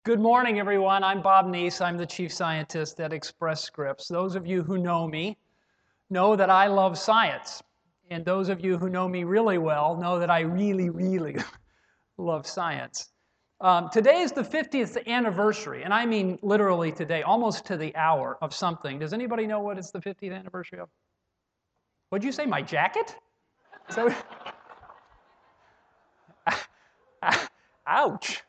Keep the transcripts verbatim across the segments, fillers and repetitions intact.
Good morning, everyone. I'm Bob Neese. I'm the chief scientist at Express Scripts. Those of you who know me know that I love science. And those of you who know me really well know that I really, really love science. Um, today is the fiftieth anniversary, and I mean literally today, almost to the hour of something. Does anybody know what it's the fiftieth anniversary of? What'd you say, my jacket? So, ouch.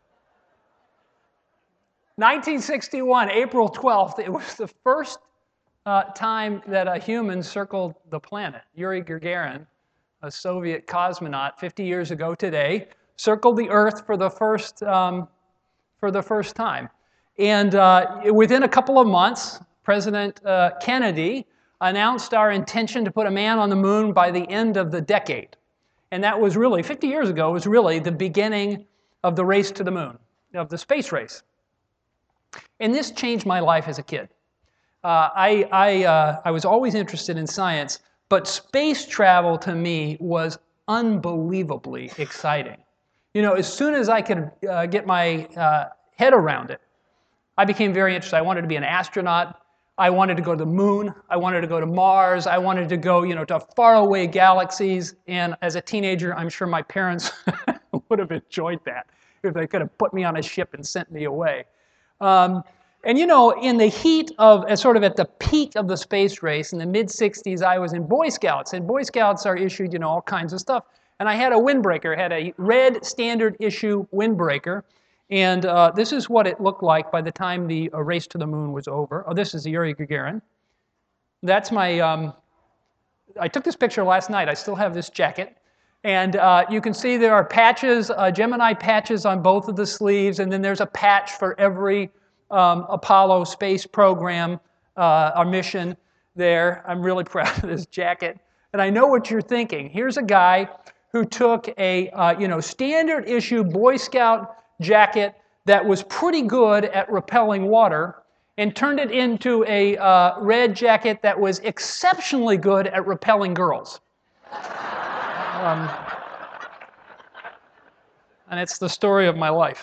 nineteen sixty-one, April twelfth, it was the first uh, time that a human circled the planet. Yuri Gagarin, a Soviet cosmonaut fifty years ago today, circled the Earth for the first, um, for the first time. And uh, within a couple of months, President uh, Kennedy announced our intention to put a man on the moon by the end of the decade. And that was really, fifty years ago, was really the beginning of the race to the moon, of the space race. And this changed my life as a kid. Uh, I, I, uh, I was always interested in science, but space travel to me was unbelievably exciting. You know, as soon as I could uh, get my uh, head around it, I became very interested. I wanted to be an astronaut. I wanted to go to the moon. I wanted to go to Mars. I wanted to go, you know, to faraway galaxies. And as a teenager, I'm sure my parents would have enjoyed that if they could have put me on a ship and sent me away. Um, and you know, in the heat of, uh, sort of at the peak of the space race, in the mid sixties, I was in Boy Scouts. And Boy Scouts are issued, you know, all kinds of stuff. And I had a windbreaker, had a red standard issue windbreaker. And uh, this is what it looked like by the time the uh, race to the moon was over. Oh, this is Yuri Gagarin. That's my, um, I took this picture last night. I still have this jacket. And uh, you can see there are patches, uh, Gemini patches on both of the sleeves, and then there's a patch for every um, Apollo space program, uh, our mission there. I'm really proud of this jacket. And I know what you're thinking. Here's a guy who took a uh, you know, standard issue Boy Scout jacket that was pretty good at repelling water and turned it into a uh, red jacket that was exceptionally good at repelling girls. Um, and it's the story of my life.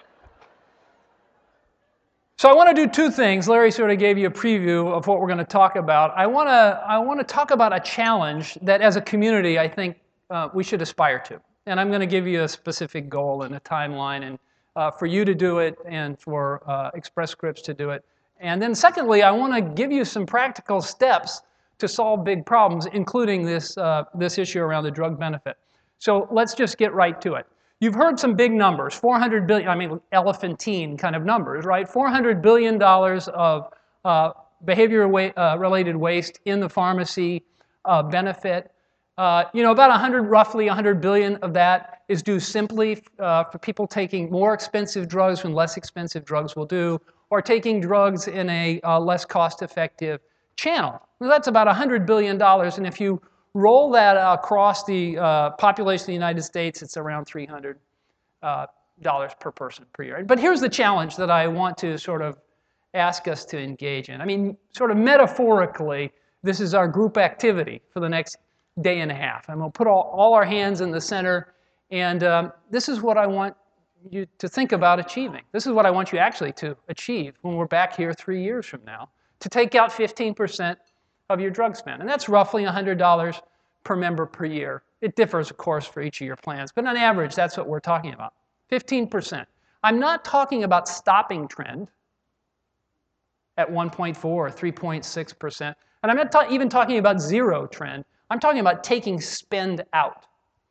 So I want to do two things. Larry sort of gave you a preview of what we're going to talk about. I want to I want to talk about a challenge that, as a community, I think uh, we should aspire to. And I'm going to give you a specific goal and a timeline, and uh, for you to do it, and for uh, Express Scripts to do it. And then, secondly, I want to give you some practical steps to solve big problems, including this, uh, this issue around the drug benefit. So let's just get right to it. You've heard some big numbers, four hundred billion dollars, I mean, elephantine kind of numbers, right? four hundred billion dollars of uh, behavior-related uh, waste in the pharmacy uh, benefit. Uh, you know, about one hundred, roughly one hundred billion dollars of that is due simply uh, for people taking more expensive drugs when less expensive drugs will do, or taking drugs in a uh, less cost-effective channel. Well, that's about one hundred billion dollars, and if you roll that across the uh, population of the United States, it's around three hundred dollars uh, per person per year. But here's the challenge that I want to sort of ask us to engage in. I mean, sort of metaphorically, this is our group activity for the next day and a half. And we'll put all, all our hands in the center, and um, this is what I want you to think about achieving. This is what I want you actually to achieve when we're back here three years from now, to take out fifteen percent of your drug spend. And that's roughly one hundred dollars per member per year. It differs, of course, for each of your plans, but on average, that's what we're talking about, fifteen percent. I'm not talking about stopping trend at one point four or three point six percent, and I'm not ta- even talking about zero trend. I'm talking about taking spend out.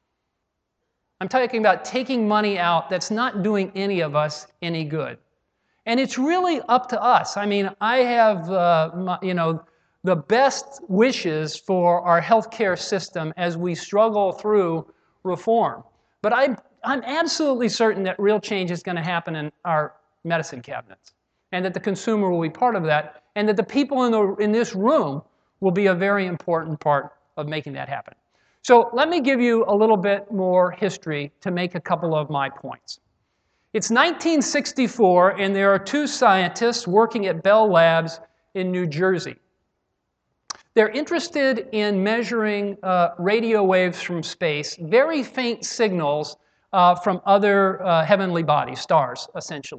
I'm talking about taking money out that's not doing any of us any good. And it's really up to us. I mean, I have, uh, my, you know, the best wishes for our healthcare system as we struggle through reform. But I'm, I'm absolutely certain that real change is going to happen in our medicine cabinets, and that the consumer will be part of that, and that the people in, the, in this room will be a very important part of making that happen. So let me give you a little bit more history to make a couple of my points. It's nineteen sixty-four, and there are two scientists working at Bell Labs in New Jersey. They're interested in measuring uh, radio waves from space, very faint signals uh, from other uh, heavenly bodies, stars, essentially.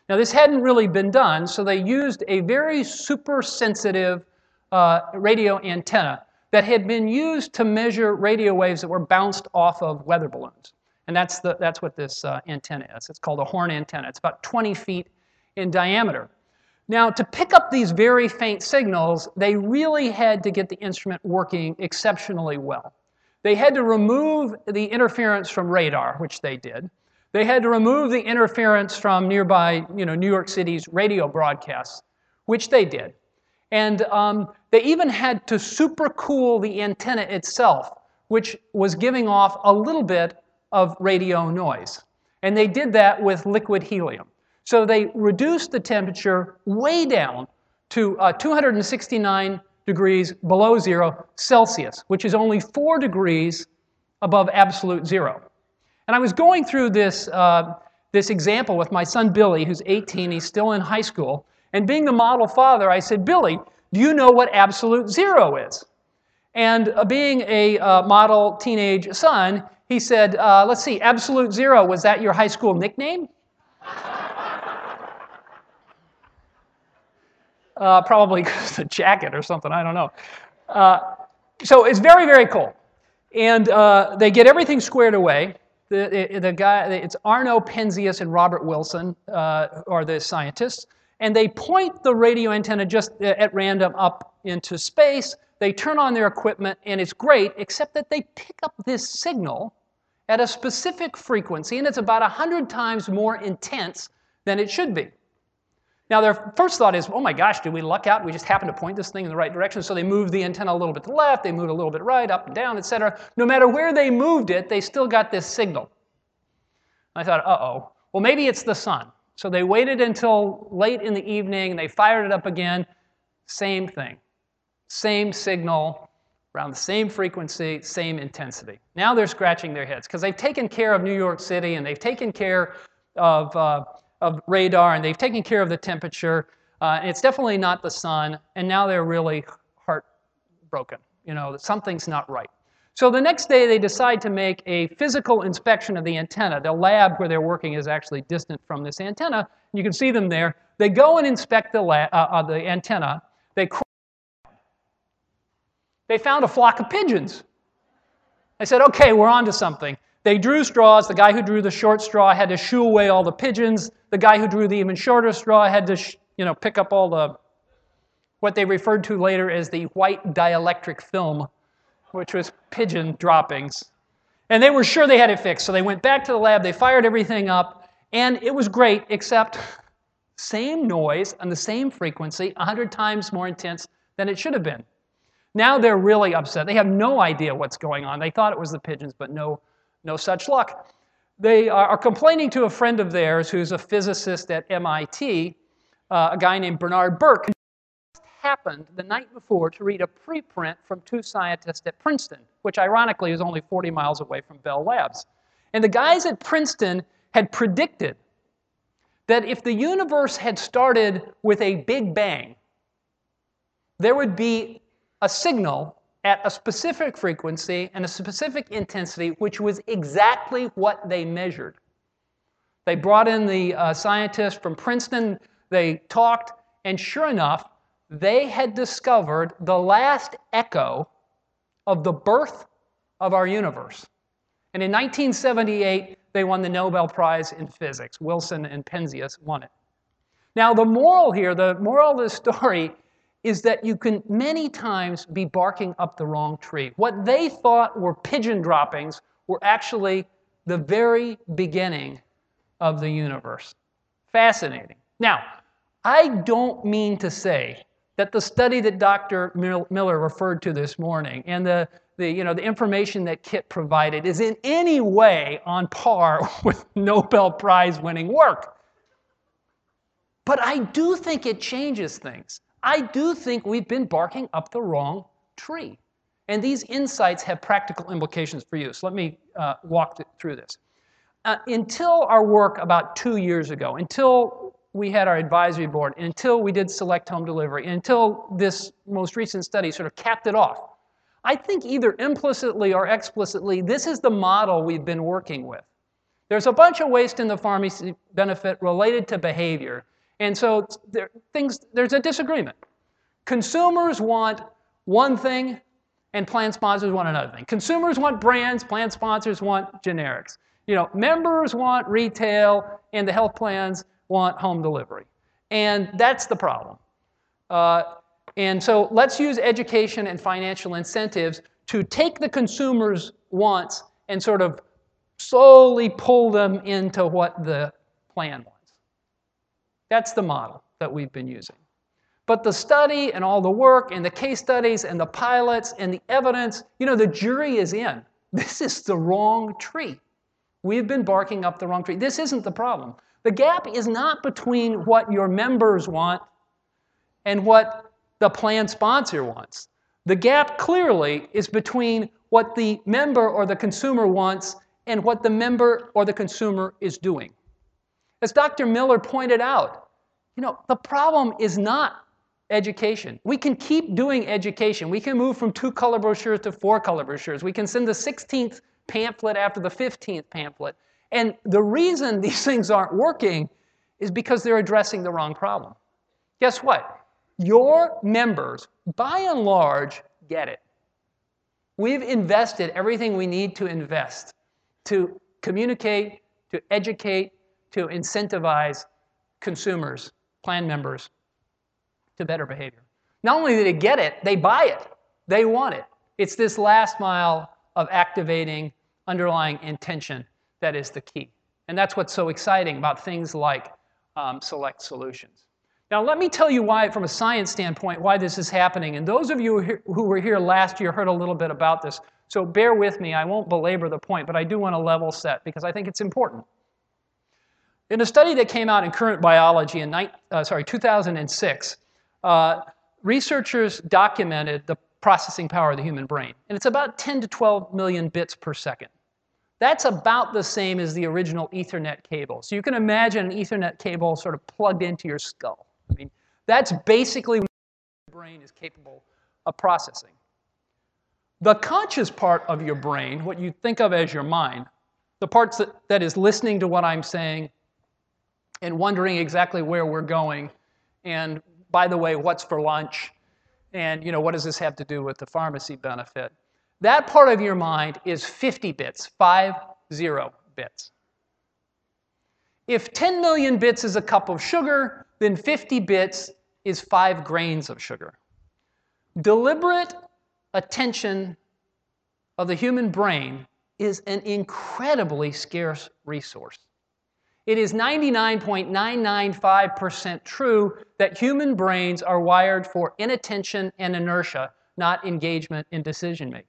Now, this hadn't really been done, so they used a very super sensitive uh, radio antenna that had been used to measure radio waves that were bounced off of weather balloons. And that's, the, that's what this uh, antenna is. It's called a horn antenna. It's about twenty feet in diameter. Now, to pick up these very faint signals, they really had to get the instrument working exceptionally well. They had to remove the interference from radar, which they did. They had to remove the interference from nearby, you know, New York City's radio broadcasts, which they did. And um, they even had to supercool the antenna itself, which was giving off a little bit of radio noise. And they did that with liquid helium. So they reduced the temperature way down to uh, two hundred sixty-nine degrees below zero Celsius, which is only four degrees above absolute zero. And I was going through this, uh, this example with my son Billy, who's eighteen, he's still in high school, and being the model father, I said, Billy, do you know what absolute zero is? And uh, being a uh, model teenage son, he said, uh, let's see, absolute zero, was that your high school nickname? Uh, probably because of the jacket or something, I don't know. Uh, so it's very, very cool. And uh, they get everything squared away. The, the, the guy, it's Arno Penzias and Robert Wilson uh, are the scientists. And they point the radio antenna just at random up into space. They turn on their equipment, and it's great, except that they pick up this signal at a specific frequency, and it's about one hundred times more intense than it should be. Now, their first thought is, oh my gosh, did we luck out? We just happen to point this thing in the right direction. So they moved the antenna a little bit to the left, they moved a little bit right, up and down, et cetera. No matter where they moved it, they still got this signal. I thought, uh-oh, well, maybe it's the sun. So they waited until late in the evening, and they fired it up again. Same thing. Same signal, around the same frequency, same intensity. Now they're scratching their heads, because they've taken care of New York City, and they've taken care of... Uh, of radar, and they've taken care of the temperature. Uh, it's definitely not the sun, and now they're really heartbroken. You know, that something's not right. So the next day, they decide to make a physical inspection of the antenna. The lab where they're working is actually distant from this antenna. You can see them there. They go and inspect the, lab, uh, uh, the antenna. They They found a flock of pigeons. They said, okay, we're on to something. They drew straws. The guy who drew the short straw had to shoo away all the pigeons. The guy who drew the even shorter straw had to, sh you know, pick up all the, what they referred to later as the white dielectric film, which was pigeon droppings. And they were sure they had it fixed. So they went back to the lab. They fired everything up. And it was great, except same noise on the same frequency, one hundred times more intense than it should have been. Now they're really upset. They have no idea what's going on. They thought it was the pigeons, but no. No such luck. They are complaining to a friend of theirs who's a physicist at M I T, uh, a guy named Bernard Burke. It happened the night before to read a preprint from two scientists at Princeton, which ironically is only forty miles away from Bell Labs. And the guys at Princeton had predicted that if the universe had started with a big bang, there would be a signal at a specific frequency and a specific intensity, which was exactly what they measured. They brought in the uh, scientists from Princeton, they talked, and sure enough, they had discovered the last echo of the birth of our universe. And in nineteen seventy-eight, they won the Nobel Prize in Physics. Wilson and Penzias won it. Now, the moral here, the moral of the story is that you can many times be barking up the wrong tree. What they thought were pigeon droppings were actually the very beginning of the universe. Fascinating. Now, I don't mean to say that the study that Doctor Miller referred to this morning and the, the, you know, the information that Kit provided is in any way on par with Nobel Prize winning work. But I do think it changes things. I do think we've been barking up the wrong tree. And these insights have practical implications for you. So let me uh, walk through this. Uh, until our work about two years ago, until we had our advisory board, until we did select home delivery, until this most recent study sort of capped it off, I think either implicitly or explicitly, this is the model we've been working with. There's a bunch of waste in the pharmacy benefit related to behavior. And so there, things, there's a disagreement. Consumers want one thing, and plan sponsors want another thing. Consumers want brands, plan sponsors want generics. You know, members want retail, and the health plans want home delivery. And that's the problem. Uh, and so let's use education and financial incentives to take the consumer's wants and sort of slowly pull them into what the plan wants. That's the model that we've been using. But the study and all the work and the case studies and the pilots and the evidence, you know, the jury is in. This is the wrong tree. We've been barking up the wrong tree. This isn't the problem. The gap is not between what your members want and what the plan sponsor wants. The gap clearly is between what the member or the consumer wants and what the member or the consumer is doing. As Doctor Miller pointed out, you know, the problem is not education. We can keep doing education. We can move from two-color brochures to four-color brochures. We can send the sixteenth pamphlet after the fifteenth pamphlet. And the reason these things aren't working is because they're addressing the wrong problem. Guess what? Your members, by and large, get it. We've invested everything we need to invest to communicate, to educate, to incentivize consumers, plan members, to better behavior. Not only do they get it, they buy it. They want it. It's this last mile of activating underlying intention that is the key. And that's what's so exciting about things like um, Select Solutions. Now, let me tell you why, from a science standpoint, why this is happening. And those of you who were here last year heard a little bit about this. So bear with me. I won't belabor the point, but I do want to level set because I think it's important. In a study that came out in Current Biology in uh, sorry, two thousand six, Uh, researchers documented the processing power of the human brain. And it's about ten to twelve million bits per second. That's about the same as the original Ethernet cable. So you can imagine an Ethernet cable sort of plugged into your skull. I mean, that's basically what your brain is capable of processing. The conscious part of your brain, what you think of as your mind, the part that, that is listening to what I'm saying and wondering exactly where we're going, and by the way, what's for lunch? And, you know, what does this have to do with the pharmacy benefit? That part of your mind is fifty bits, five, zero bits. If ten million bits is a cup of sugar, then fifty bits is five grains of sugar. Deliberate attention of the human brain is an incredibly scarce resource. It is ninety-nine point nine nine five percent true that human brains are wired for inattention and inertia, not engagement in decision-making.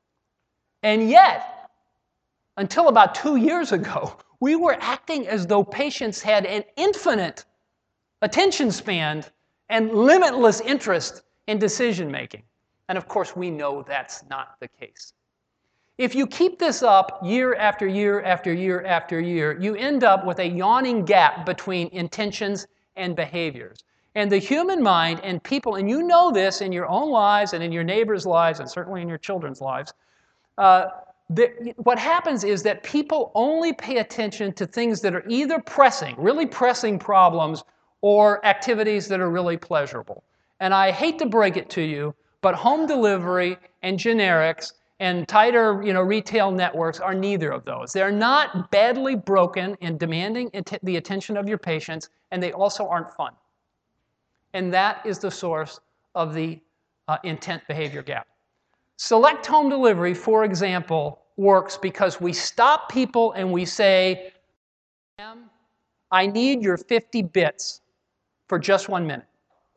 And yet, until about two years ago, we were acting as though patients had an infinite attention span and limitless interest in decision-making. And of course, we know that's not the case. If you keep this up year after year after year after year, you end up with a yawning gap between intentions and behaviors. And the human mind and people, and you know this in your own lives and in your neighbors' lives and certainly in your children's lives, uh, the, what happens is that people only pay attention to things that are either pressing, really pressing problems, or activities that are really pleasurable. And I hate to break it to you, but home delivery and generics and tighter, you know, retail networks are neither of those. They're not badly broken and demanding att- the attention of your patients, and they also aren't fun. And that is the source of the uh, intent behavior gap. Select home delivery, for example, works because we stop people and we say, "Ma'am, I need your fifty bits for just one minute.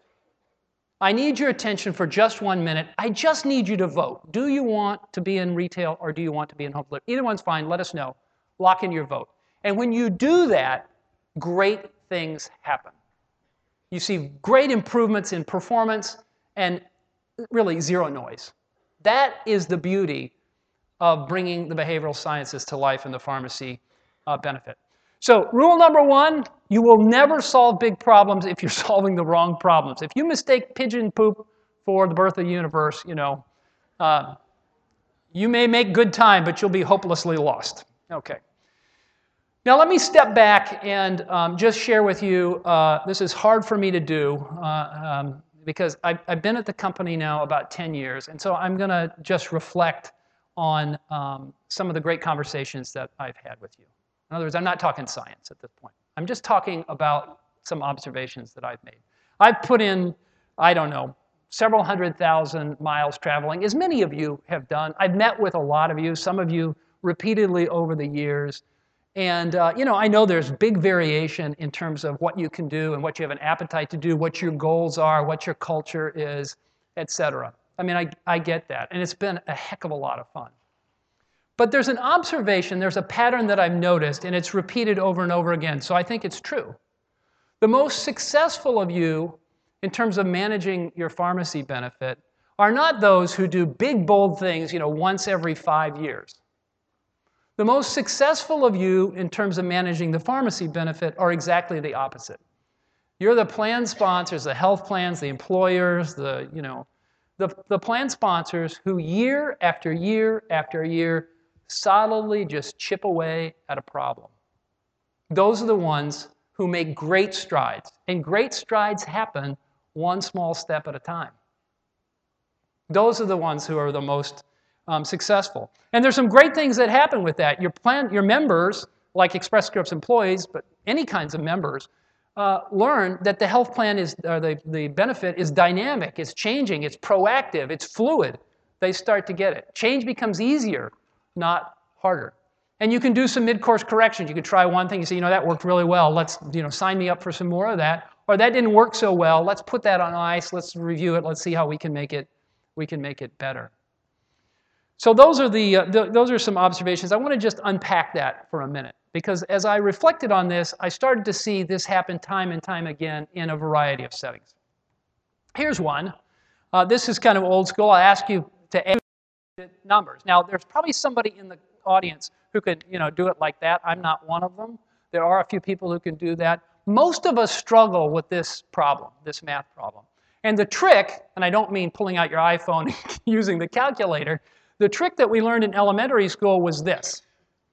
I need your attention for just one minute. I just need you to vote. Do you want to be in retail or do you want to be in home delivery? Either one's fine. Let us know. Lock in your vote." And when you do that, great things happen. You see great improvements in performance and really zero noise. That is the beauty of bringing the behavioral sciences to life in the pharmacy uh, benefit. So rule number one, you will never solve big problems if you're solving the wrong problems. If you mistake pigeon poop for the birth of the universe, you know, uh, you may make good time, but you'll be hopelessly lost. Okay. Now let me step back and um, just share with you, uh, this is hard for me to do uh, um, because I've, I've been at the company now about ten years, and so I'm going to just reflect on um, some of the great conversations that I've had with you. In other words, I'm not talking science at this point. I'm just talking about some observations that I've made. I've put in, I don't know, several hundred thousand miles traveling, as many of you have done. I've met with a lot of you, some of you repeatedly over the years. And uh, you know, I know there's big variation in terms of what you can do and what you have an appetite to do, what your goals are, what your culture is, et cetera. I mean, I, I get that, and it's been a heck of a lot of fun. But there's an observation, there's a pattern that I've noticed, and it's repeated over and over again, so I think it's true. The most successful of you in terms of managing your pharmacy benefit are not those who do big, bold things, you know, once every five years. The most successful of you in terms of managing the pharmacy benefit are exactly the opposite. You're the plan sponsors, the health plans, the employers, the, you know, the, the plan sponsors who year after year after year solidly just chip away at a problem. Those are the ones who make great strides, and great strides happen one small step at a time. Those are the ones who are the most Um, successful. And there's some great things that happen with that. Your plan, your members, like Express Scripts employees, but any kinds of members, uh, learn that the health plan is, or the, the benefit is dynamic, it's changing, it's proactive, it's fluid. They start to get it. Change becomes easier, not harder. And you can do some mid-course corrections. You can try one thing, you say, you know, that worked really well. Let's, you know, sign me up for some more of that. Or that didn't work so well. Let's put that on ice. Let's review it. Let's see how we can make it, we can make it better. So those are, the, uh, th those are some observations. I want to just unpack that for a minute, because as I reflected on this, I started to see this happen time and time again in a variety of settings. Here's one. Uh, this is kind of old school. I ask you to add numbers. Now, there's probably somebody in the audience who could, you know, do it like that. I'm not one of them. There are a few people who can do that. Most of us struggle with this problem, this math problem. And the trick, and I don't mean pulling out your iPhone and using the calculator, the trick that we learned in elementary school was this.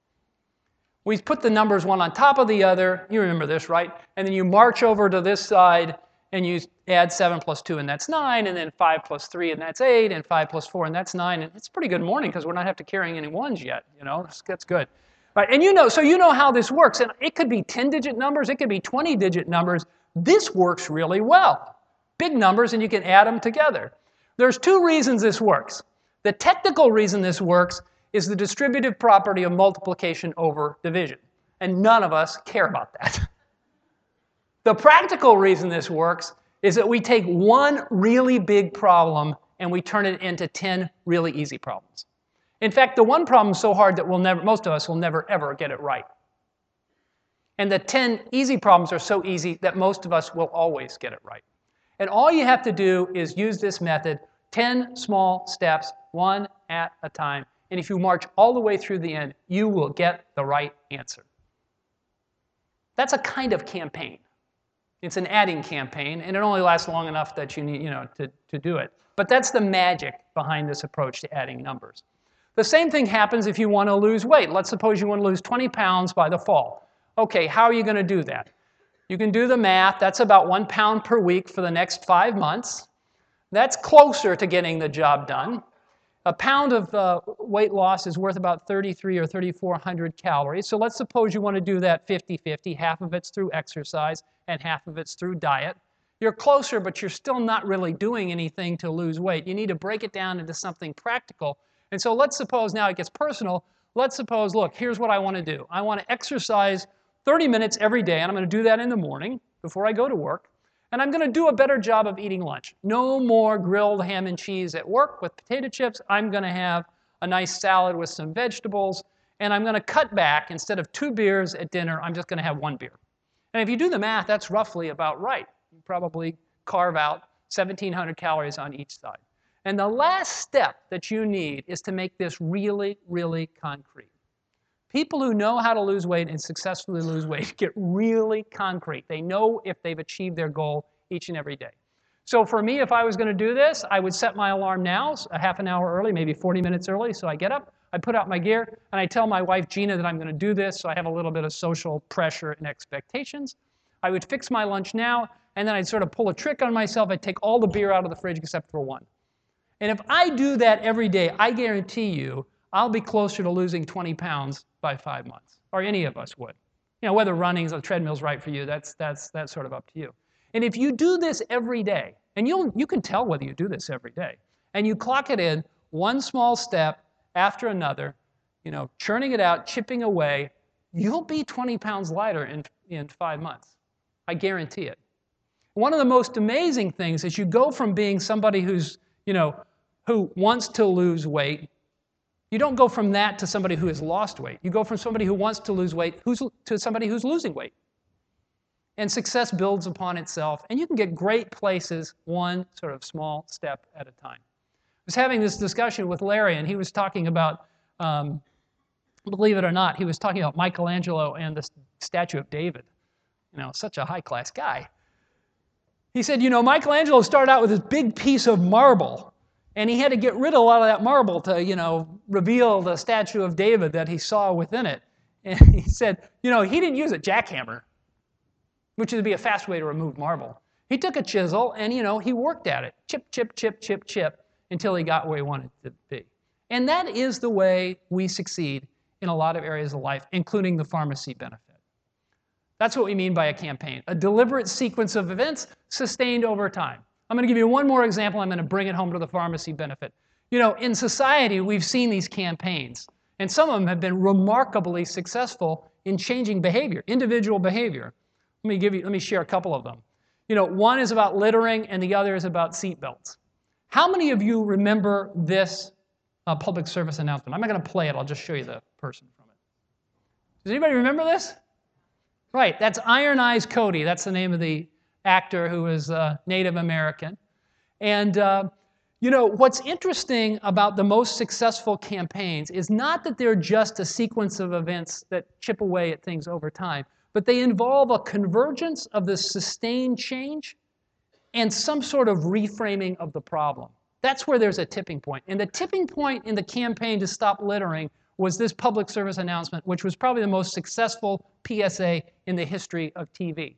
We put the numbers one on top of the other. You remember this, right? And then you march over to this side, and you add seven plus two, and that's nine, and then five plus three, and that's eight, and five plus four, and that's nine. And it's a pretty good morning, because we're not have to carrying any ones yet. You know, that's, that's good. Right, and you know, so you know how this works. And it could be ten-digit numbers. It could be twenty-digit numbers. This works really well. Big numbers, and you can add them together. There's two reasons this works. The technical reason this works is the distributive property of multiplication over division. And none of us care about that. The practical reason this works is that we take one really big problem and we turn it into ten really easy problems. In fact, the one problem is so hard that we'll never, most of us will never, ever get it right. And the ten easy problems are so easy that most of us will always get it right. And all you have to do is use this method, ten small steps, one at a time. And if you march all the way through the end, you will get the right answer. That's a kind of campaign. It's an adding campaign, and it only lasts long enough that you need, you know, to, to do it. But that's the magic behind this approach to adding numbers. The same thing happens if you want to lose weight. Let's suppose you want to lose twenty pounds by the fall. Okay, how are you going to do that? You can do the math. That's about one pound per week for the next five months. That's closer to getting the job done. A pound of uh, weight loss is worth about thirty-three or thirty-four hundred calories. So let's suppose you want to do that fifty fifty. Half of it's through exercise and half of it's through diet. You're closer, but you're still not really doing anything to lose weight. You need to break it down into something practical. And so let's suppose now it gets personal. Let's suppose, look, here's what I want to do. I want to exercise thirty minutes every day, and I'm going to do that in the morning before I go to work. And I'm going to do a better job of eating lunch. No more grilled ham and cheese at work with potato chips. I'm going to have a nice salad with some vegetables. And I'm going to cut back. Instead of two beers at dinner, I'm just going to have one beer. And if you do the math, that's roughly about right. You probably carve out seventeen hundred calories on each side. And the last step that you need is to make this really, really concrete. People who know how to lose weight and successfully lose weight get really concrete. They know if they've achieved their goal each and every day. So for me, if I was going to do this, I would set my alarm now, a half an hour early, maybe forty minutes early, so I get up, I put out my gear, and I tell my wife, Gina, that I'm going to do this, so I have a little bit of social pressure and expectations. I would fix my lunch now, and then I'd sort of pull a trick on myself. I'd take all the beer out of the fridge except for one. And if I do that every day, I guarantee you I'll be closer to losing twenty pounds by five months, or any of us would. You know, whether running or treadmill's right for you, that's, that's, that's sort of up to you. And if you do this every day, and you'll, you can tell whether you do this every day, and you clock it in one small step after another, you know, churning it out, chipping away, you'll be twenty pounds lighter in, in five months. I guarantee it. One of the most amazing things is you go from being somebody who's, you know, who wants to lose weight. You don't go from that to somebody who has lost weight. You go from somebody who wants to lose weight who's, to somebody who's losing weight. And success builds upon itself, and you can get great places one sort of small step at a time. I was having this discussion with Larry, and he was talking about, um, believe it or not, he was talking about Michelangelo and the statue of David. You know, such a high-class guy. He said, you know, Michelangelo started out with this big piece of marble, and he had to get rid of a lot of that marble to, you know, reveal the statue of David that he saw within it. And he said, you know, he didn't use a jackhammer, which would be a fast way to remove marble. He took a chisel and, you know, he worked at it. Chip, chip, chip, chip, chip, until he got where he wanted to be. And that is the way we succeed in a lot of areas of life, including the pharmacy benefit. That's what we mean by a campaign. A deliberate sequence of events sustained over time. I'm going to give you one more example. I'm going to bring it home to the pharmacy benefit. You know, in society, we've seen these campaigns, and some of them have been remarkably successful in changing behavior, individual behavior. Let me give you, let me share a couple of them. You know, one is about littering, and the other is about seat belts. How many of you remember this uh, public service announcement? I'm not going to play it. I'll just show you the person from it. Does anybody remember this? Right, that's Iron Eyes Cody. That's the name of the actor who is uh, Native American. And uh, you know, what's interesting about the most successful campaigns is not that they're just a sequence of events that chip away at things over time, but they involve a convergence of the sustained change and some sort of reframing of the problem. That's where there's a tipping point. And the tipping point in the campaign to stop littering was this public service announcement, which was probably the most successful P S A in the history of T V.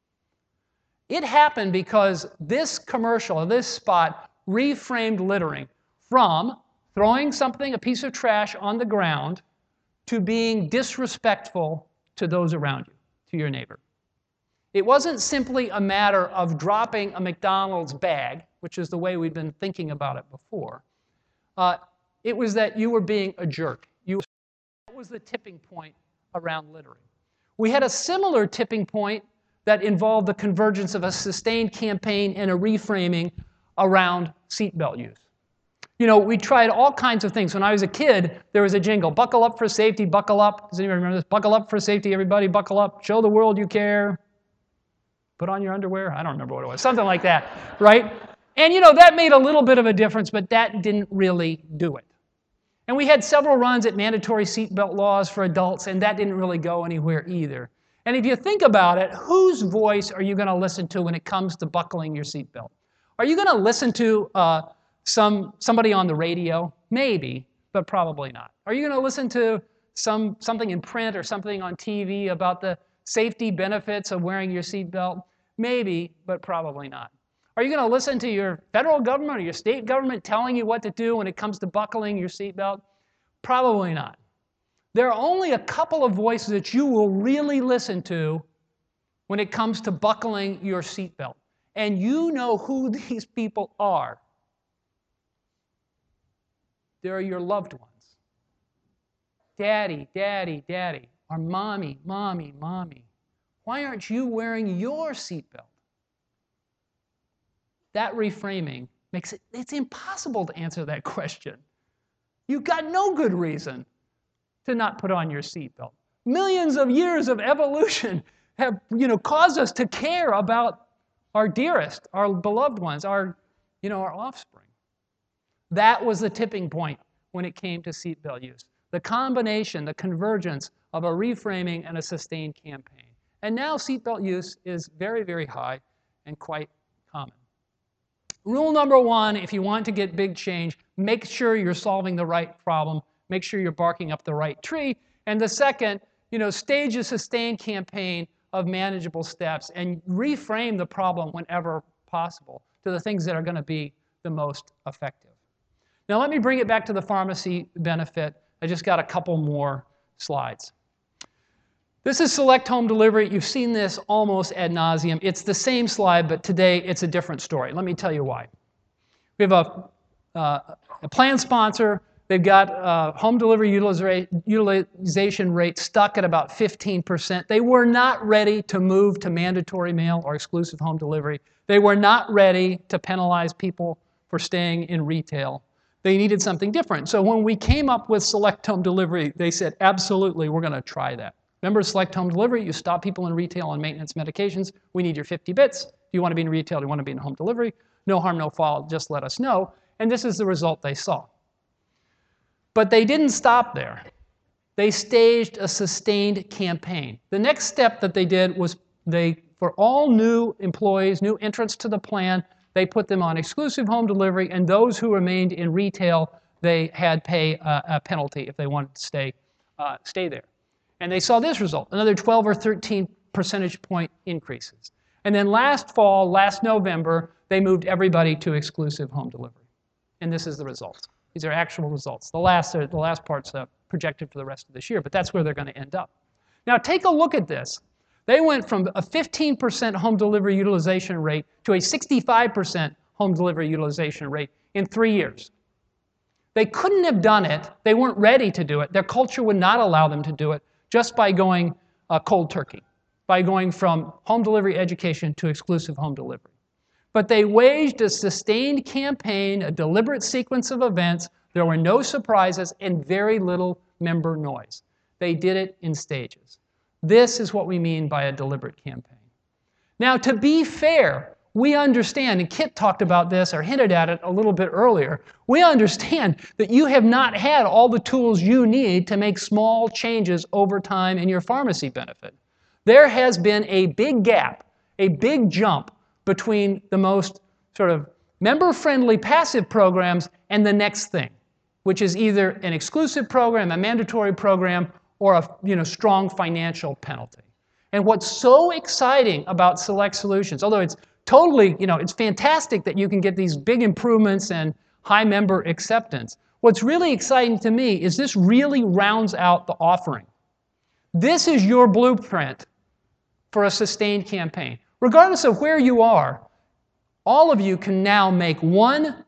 It happened because this commercial, this spot, reframed littering from throwing something, a piece of trash, on the ground to being disrespectful to those around you, to your neighbor. It wasn't simply a matter of dropping a McDonald's bag, which is the way we've been thinking about it before. Uh, it was that you were being a jerk. You, that was the tipping point around littering. We had a similar tipping point that involved the convergence of a sustained campaign and a reframing around seatbelt use. You know, we tried all kinds of things. When I was a kid, there was a jingle, buckle up for safety, buckle up. Does anybody remember this? Buckle up for safety, everybody, buckle up. Show the world you care. Put on your underwear. I don't remember what it was. Something like that, right? And, you know, that made a little bit of a difference, but that didn't really do it. And we had several runs at mandatory seatbelt laws for adults, and that didn't really go anywhere either. And if you think about it, whose voice are you going to listen to when it comes to buckling your seatbelt? Are you going to listen to uh, some, somebody on the radio? Maybe, but probably not. Are you going to listen to some, something in print or something on T V about the safety benefits of wearing your seatbelt? Maybe, but probably not. Are you going to listen to your federal government or your state government telling you what to do when it comes to buckling your seatbelt? Probably not. There are only a couple of voices that you will really listen to when it comes to buckling your seatbelt. And you know who these people are. They're your loved ones. Daddy, daddy, daddy. Or mommy, mommy, mommy. Why aren't you wearing your seatbelt? That reframing makes it, it's impossible to answer that question. You've got no good reason to not put on your seatbelt. Millions of years of evolution have, you know, caused us to care about our dearest, our beloved ones, our, you know, our offspring. That was the tipping point when it came to seatbelt use. The combination, the convergence of a reframing and a sustained campaign. And now seatbelt use is very, very high and quite common. Rule number one, if you want to get big change, make sure you're solving the right problem. Make sure you're barking up the right tree. And the second, you know, stage a sustained campaign of manageable steps and reframe the problem whenever possible to the things that are going to be the most effective. Now let me bring it back to the pharmacy benefit. I just got a couple more slides. This is select home delivery. You've seen this almost ad nauseum. It's the same slide, but today it's a different story. Let me tell you why. We have a, uh, a plan sponsor. They've got uh, home delivery utiliza utilization rate stuck at about fifteen percent. They were not ready to move to mandatory mail or exclusive home delivery. They were not ready to penalize people for staying in retail. They needed something different. So when we came up with select home delivery, they said, absolutely, we're going to try that. Remember select home delivery? You stop people in retail on maintenance medications. We need your fifty bits. Do you want to be in retail? Do you want to be in home delivery? No harm, no foul. Just let us know. And this is the result they saw. But they didn't stop there. They staged a sustained campaign. The next step that they did was they, for all new employees, new entrants to the plan, they put them on exclusive home delivery, and those who remained in retail, they had pay a, a penalty if they wanted to stay, uh, stay there. And they saw this result, another twelve or thirteen percentage point increases. And then last fall, last November, they moved everybody to exclusive home delivery. And this is the result. These are actual results. The last, uh, the last part's uh, projected for the rest of this year, but that's where they're going to end up. Now take a look at this. They went from a fifteen percent home delivery utilization rate to a sixty-five percent home delivery utilization rate in three years. They couldn't have done it. They weren't ready to do it. Their culture would not allow them to do it just by going uh, cold turkey, by going from home delivery education to exclusive home delivery. But they waged a sustained campaign, a deliberate sequence of events. There were no surprises and very little member noise. They did it in stages. This is what we mean by a deliberate campaign. Now, to be fair, we understand, and Kit talked about this or hinted at it a little bit earlier, we understand that you have not had all the tools you need to make small changes over time in your pharmacy benefit. There has been a big gap, a big jump between the most sort of member-friendly passive programs and the next thing, which is either an exclusive program, a mandatory program, or a you know, strong financial penalty. And what's so exciting about Select Solutions, although it's totally, you know, it's fantastic that you can get these big improvements and high member acceptance, what's really exciting to me is this really rounds out the offering. This is your blueprint for a sustained campaign. Regardless of where you are, all of you can now make one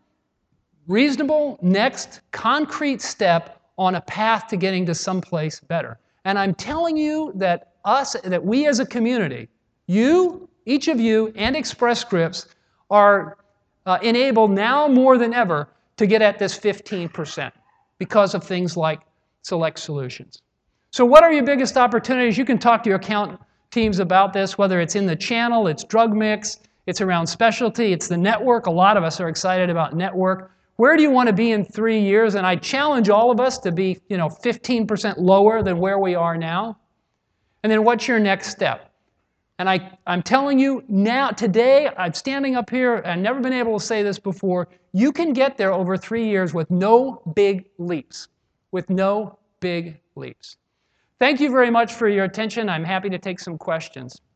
reasonable next concrete step on a path to getting to someplace better. And I'm telling you that us, that we as a community, you, each of you, and Express Scripts are uh, enabled now more than ever to get at this fifteen percent because of things like Select Solutions. So what are your biggest opportunities? You can talk to your account teams about this, whether it's in the channel, it's drug mix, it's around specialty, it's the network. A lot of us are excited about network. Where do you want to be in three years? And I challenge all of us to be, you know, fifteen percent lower than where we are now. And then what's your next step? And I, I'm telling you now, today, I'm standing up here, I've never been able to say this before, you can get there over three years with no big leaps. With no big leaps. Thank you very much for your attention. I'm happy to take some questions.